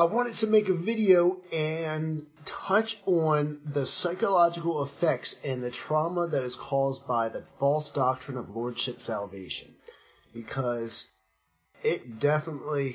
I wanted to make a video and touch on the psychological effects and the trauma that is caused by the false doctrine of Lordship salvation. Because it definitely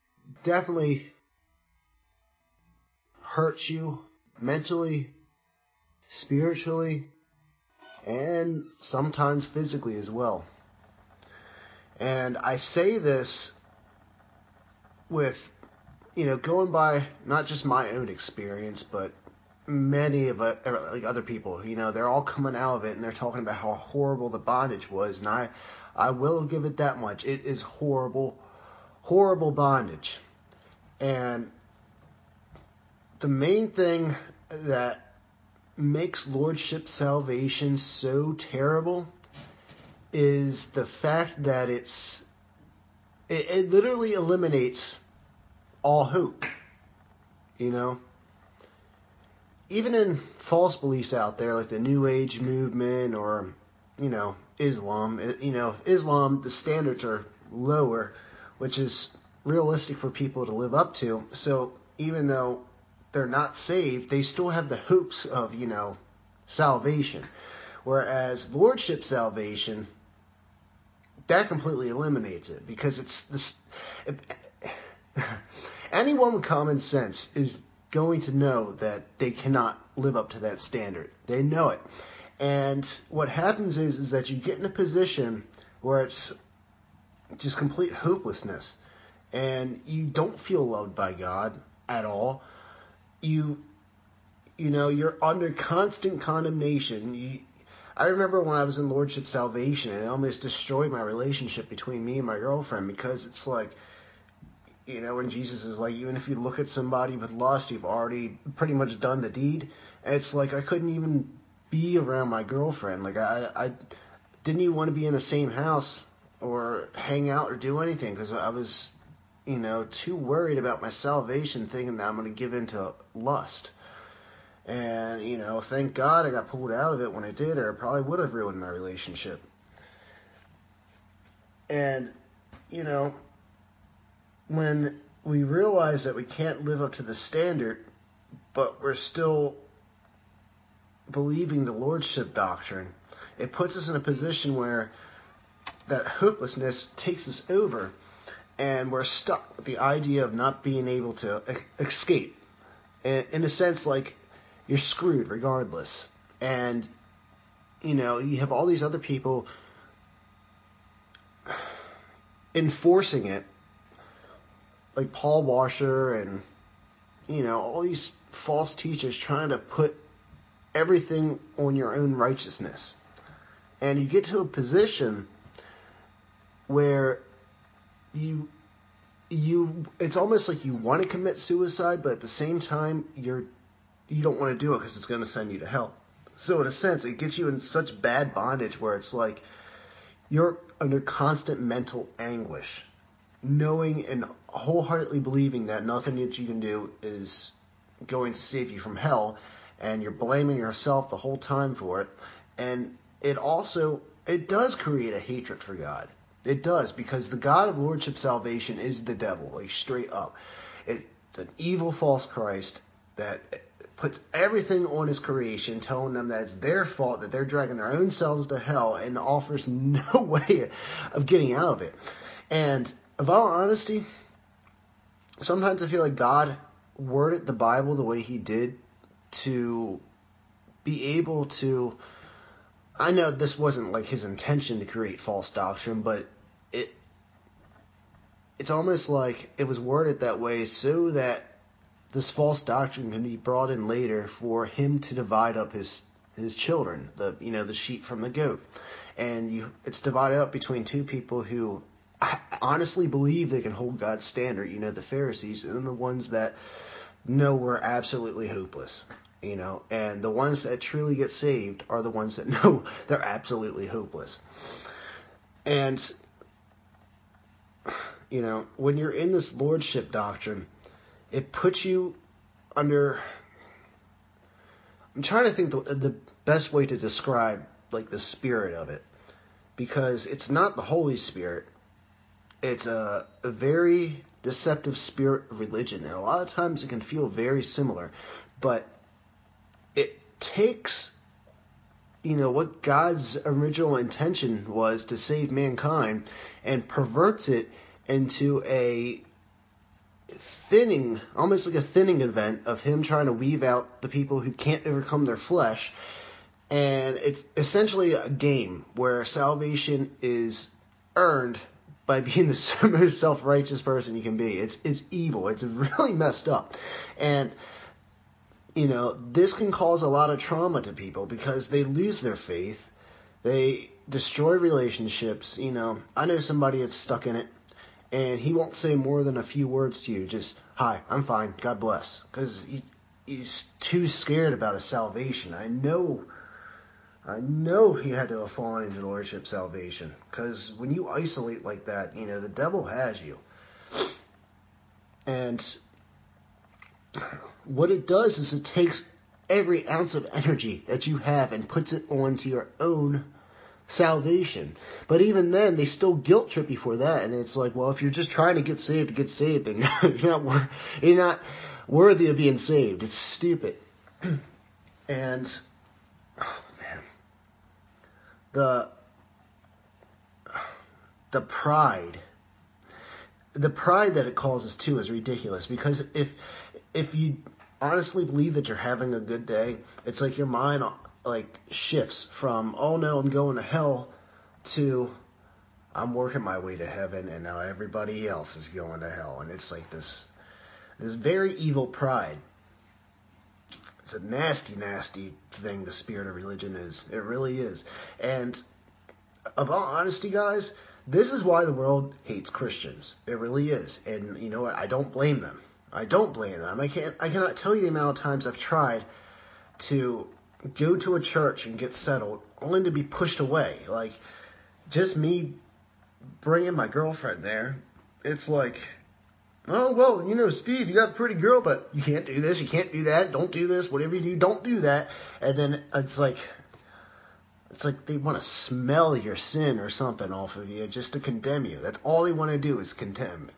hurts you mentally, spiritually, and sometimes physically as well. And I say this with, going by not just my own experience, but many of other people. They're all coming out of it and they're talking about how horrible the bondage was. And I will give it that much. It is horrible, horrible bondage. And the main thing that makes Lordship salvation so terrible is the fact that it literally eliminates all hope. Even in false beliefs out there like the New Age movement or Islam, Islam, the standards are lower, which is realistic for people to live up to. So even though they're not saved, they still have the hopes of salvation. Whereas Lordship salvation, that completely eliminates it, because it's this. Anyone with common sense is going to know that they cannot live up to that standard. They know it. And what happens is that you get in a position where it's just complete hopelessness, and you don't feel loved by God at all. You're under constant condemnation. I remember when I was in Lordship salvation, and it almost destroyed my relationship between me and my girlfriend, because it's like, when Jesus is like, even if you look at somebody with lust, you've already pretty much done the deed. And it's like I couldn't even be around my girlfriend. Like I didn't even want to be in the same house or hang out or do anything, because I was, too worried about my salvation, thinking that I'm going to give into lust. And, thank God I got pulled out of it when I did, or it probably would have ruined my relationship. And, when we realize that we can't live up to the standard, but we're still believing the Lordship doctrine, it puts us in a position where that hopelessness takes us over, and we're stuck with the idea of not being able to escape. In a sense, like, you're screwed regardless. And, you have all these other people enforcing it, like Paul Washer and, all these false teachers trying to put everything on your own righteousness. And you get to a position where it's almost like you want to commit suicide, but at the same time, you don't want to do it because it's going to send you to hell. So in a sense, it gets you in such bad bondage where it's like you're under constant mental anguish, knowing and wholeheartedly believing that nothing that you can do is going to save you from hell, and you're blaming yourself the whole time for it. And it does create a hatred for God. It does, because the God of Lordship salvation is the devil, like straight up. It's an evil false Christ that puts everything on his creation, telling them that it's their fault, that they're dragging their own selves to hell, and offers no way of getting out of it. And of all honesty, sometimes I feel like God worded the Bible the way he did to be able to... I know this wasn't like his intention to create false doctrine, but it's almost like it was worded that way so that this false doctrine can be brought in later for him to divide up his children, the sheep from the goat. And it's divided up between two people who honestly believe they can hold God's standard, the Pharisees, and the ones that know we're absolutely hopeless. And the ones that truly get saved are the ones that know they're absolutely hopeless. And, when you're in this Lordship doctrine, it puts you under... I'm trying to think the best way to describe, like, the spirit of it. Because it's not the Holy Spirit. It's a very deceptive spirit of religion. And a lot of times it can feel very similar, but it takes, what God's original intention was to save mankind and perverts it into a thinning, almost like a thinning event of him trying to weave out the people who can't overcome their flesh. And it's essentially a game where salvation is earned by being the most self-righteous person you can be. It's evil. It's really messed up. And, this can cause a lot of trauma to people because they lose their faith. They destroy relationships. I know somebody that's stuck in it, and he won't say more than a few words to you. Just, hi, I'm fine, God bless. Because he's too scared about his salvation. I know he had to have fallen into Lordship salvation. Because when you isolate like that, the devil has you. And what it does is it takes every ounce of energy that you have and puts it onto your own salvation. But even then, they still guilt trip you for that. And it's like, well, if you're just trying to get saved, then you're not worthy of being saved. It's stupid. And the pride that it causes too is ridiculous, because if you honestly believe that you're having a good day, it's like your mind shifts from, oh no, I'm going to hell, to I'm working my way to heaven and now everybody else is going to hell. And it's like this very evil pride. It's a nasty, nasty thing, the spirit of religion is. It really is. And of all honesty, guys, this is why the world hates Christians. It really is. And you know what? I don't blame them. I cannot tell you the amount of times I've tried to go to a church and get settled, only to be pushed away. Like, just me bringing my girlfriend there, it's like, oh, well, Steve, you got a pretty girl, but you can't do this, you can't do that, don't do this, whatever you do, don't do that. And then it's like they want to smell your sin or something off of you just to condemn you. That's all they want to do is condemn.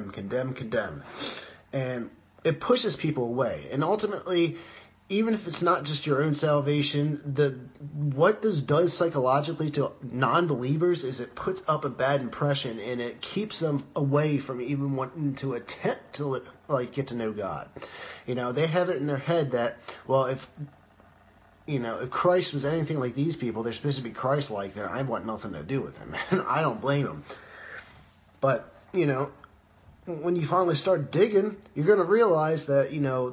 And it pushes people away. And ultimately, even if it's not just your own salvation, what this does psychologically to non-believers is it puts up a bad impression, and it keeps them away from even wanting to attempt to get to know God. They have it in their head that, well, if Christ was anything like these people, they're supposed to be Christ-like, then I want nothing to do with him. And I don't blame them. But, when you finally start digging, you're going to realize that,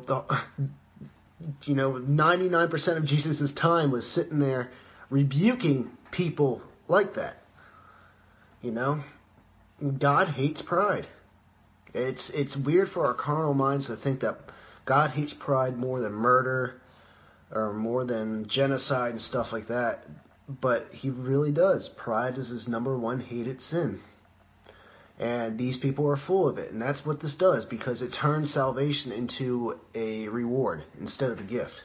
99% of Jesus' time was sitting there rebuking people like that. God hates pride. It's weird for our carnal minds to think that God hates pride more than murder or more than genocide and stuff like that. But he really does. Pride is his number one hated sin. And these people are full of it. And that's what this does, because it turns salvation into a reward instead of a gift.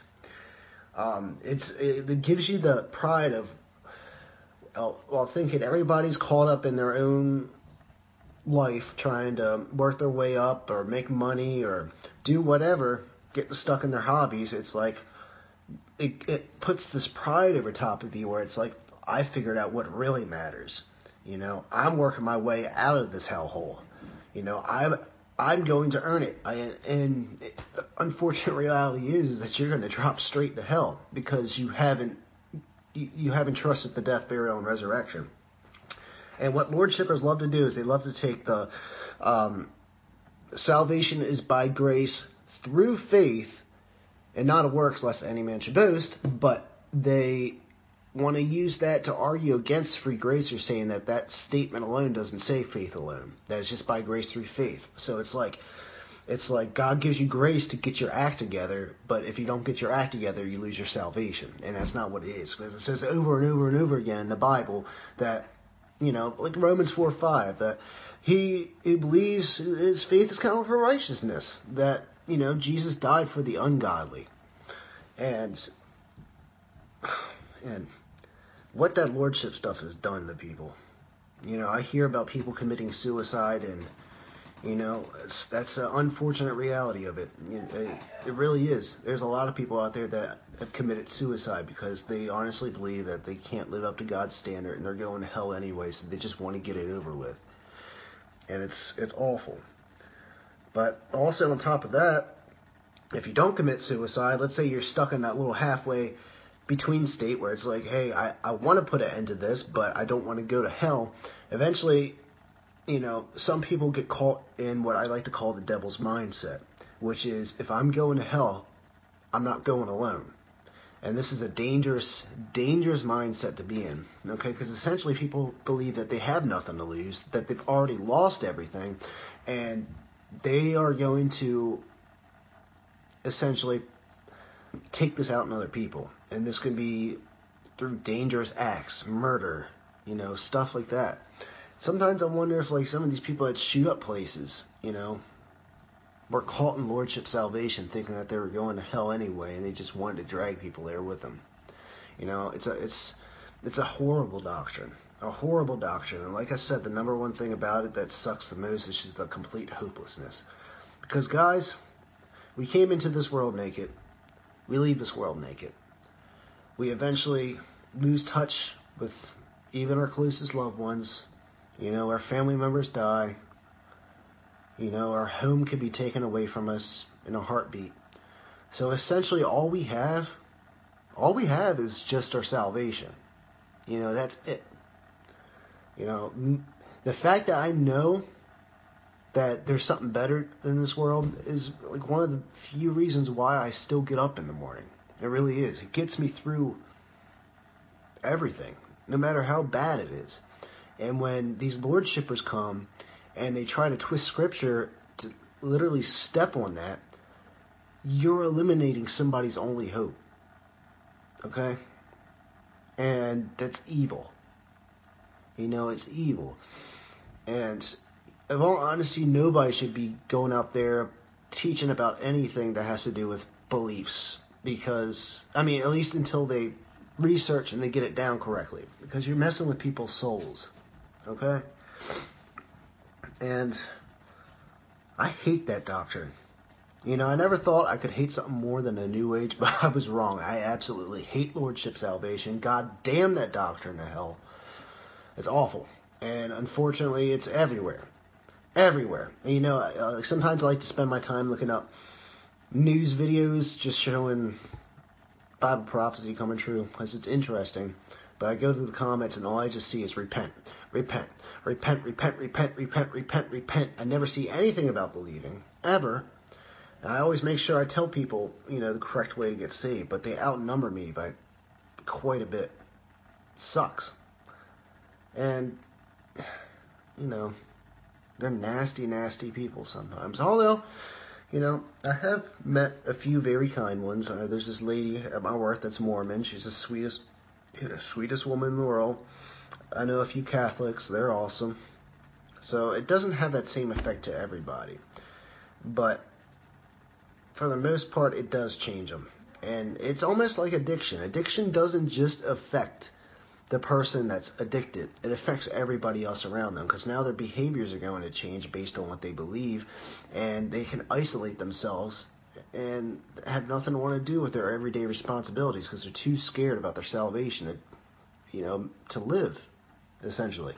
It gives you the pride of, thinking everybody's caught up in their own life, trying to work their way up or make money or do whatever, getting stuck in their hobbies. It's like, it puts this pride over top of you where it's like, I figured out what really matters. I'm working my way out of this hellhole. I'm going to earn it. And the unfortunate reality is that you're going to drop straight to hell because you haven't trusted the death, burial, and resurrection. And what Lord Shippers love to do is they love to take the salvation is by grace through faith and not of works, lest any man should boast, but they want to use that to argue against free grace, or saying that statement alone doesn't say faith alone, that it's just by grace through faith. So it's like God gives you grace to get your act together, but if you don't get your act together, you lose your salvation. And that's not what it is, because it says over and over and over again in the Bible that, like Romans 4:5, that he who believes his faith is counted for righteousness, that, Jesus died for the ungodly. And what that lordship stuff has done to people. I hear about people committing suicide, and That's an unfortunate reality of it. It really is. There's a lot of people out there that have committed suicide because they honestly believe that they can't live up to God's standard and they're going to hell anyway, so they just want to get it over with. And it's awful. But also on top of that, if you don't commit suicide, let's say you're stuck in that little halfway between state where it's like, hey, I want to put an end to this, but I don't want to go to hell. Eventually, some people get caught in what I like to call the devil's mindset, which is if I'm going to hell, I'm not going alone. And this is a dangerous, dangerous mindset to be in, okay? Because essentially people believe that they have nothing to lose, that they've already lost everything, and they are going to essentially take this out on other people. And this can be through dangerous acts, murder, stuff like that. Sometimes I wonder if some of these people that shoot up places, were caught in Lordship salvation thinking that they were going to hell anyway and they just wanted to drag people there with them. It's a horrible doctrine. A horrible doctrine. And like I said, the number one thing about it that sucks the most is just the complete hopelessness. Because guys, we came into this world naked. We leave this world naked. We eventually lose touch with even our closest loved ones. Our family members die. Our home could be taken away from us in a heartbeat. So essentially all we have is just our salvation. That's it. The fact that I know that there's something better in this world is one of the few reasons why I still get up in the morning. It really is. It gets me through everything, no matter how bad it is. And when these Lordshippers come and they try to twist Scripture to literally step on that, you're eliminating somebody's only hope. Okay? And that's evil. It's evil. And in all honesty, nobody should be going out there teaching about anything that has to do with beliefs. Because, at least until they research and they get it down correctly. Because you're messing with people's souls. Okay? And I hate that doctrine. I never thought I could hate something more than a New Age, but I was wrong. I absolutely hate Lordship salvation. God damn that doctrine to hell. It's awful. And unfortunately, it's everywhere. Everywhere. And sometimes I like to spend my time looking up news videos just showing Bible prophecy coming true, because it's interesting. But I go to the comments and all I just see is repent, repent, repent, repent, repent, repent, repent, repent. I never see anything about believing, ever. And I always make sure I tell people, the correct way to get saved, but they outnumber me by quite a bit. Sucks. And, they're nasty, nasty people sometimes. Although, I have met a few very kind ones. There's this lady at my work that's Mormon. She's the sweetest woman in the world. I know a few Catholics. They're awesome. So it doesn't have that same effect to everybody. But for the most part, it does change them. And it's almost like addiction. Addiction doesn't just affect the person that's addicted. It affects everybody else around them, because now their behaviors are going to change based on what they believe, and they can isolate themselves and have nothing to want to do with their everyday responsibilities because they're too scared about their salvation to live, essentially.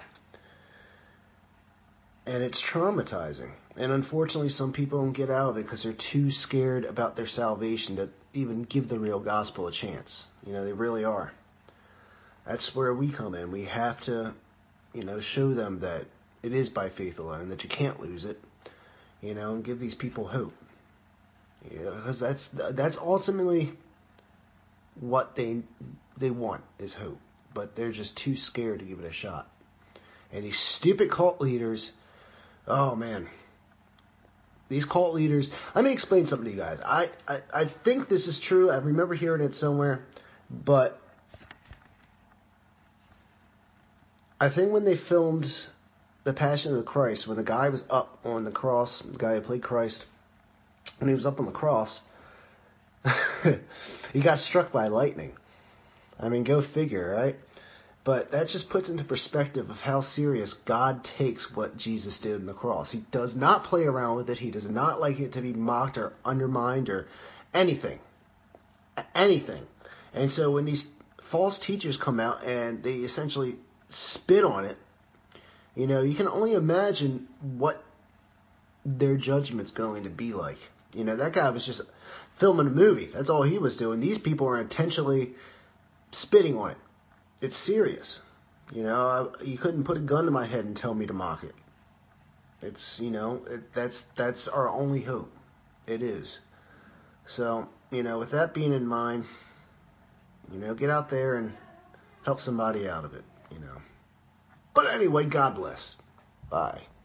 And it's traumatizing. And unfortunately, some people don't get out of it because they're too scared about their salvation to even give the real gospel a chance. They really are. That's where we come in. We have to, show them that it is by faith alone, that you can't lose it, and give these people hope. Because that's ultimately what they want is hope. But they're just too scared to give it a shot. And these stupid cult leaders, oh man. These cult leaders, let me explain something to you guys. I think this is true. I remember hearing it somewhere. But I think when they filmed The Passion of the Christ, when the guy was up on the cross, the guy who played Christ, when he was up on the cross, he got struck by lightning. Go figure, right? But that just puts into perspective of how serious God takes what Jesus did on the cross. He does not play around with it. He does not like it to be mocked or undermined or anything. Anything. And so when these false teachers come out and they essentially spit on it, you can only imagine what their judgment's going to be like. That guy was just filming a movie. That's all he was doing. These people are intentionally spitting on it. It's serious. You couldn't put a gun to my head and tell me to mock it. It's, that's our only hope. It is. So, with that being in mind, get out there and help somebody out of it, But anyway, God bless. Bye.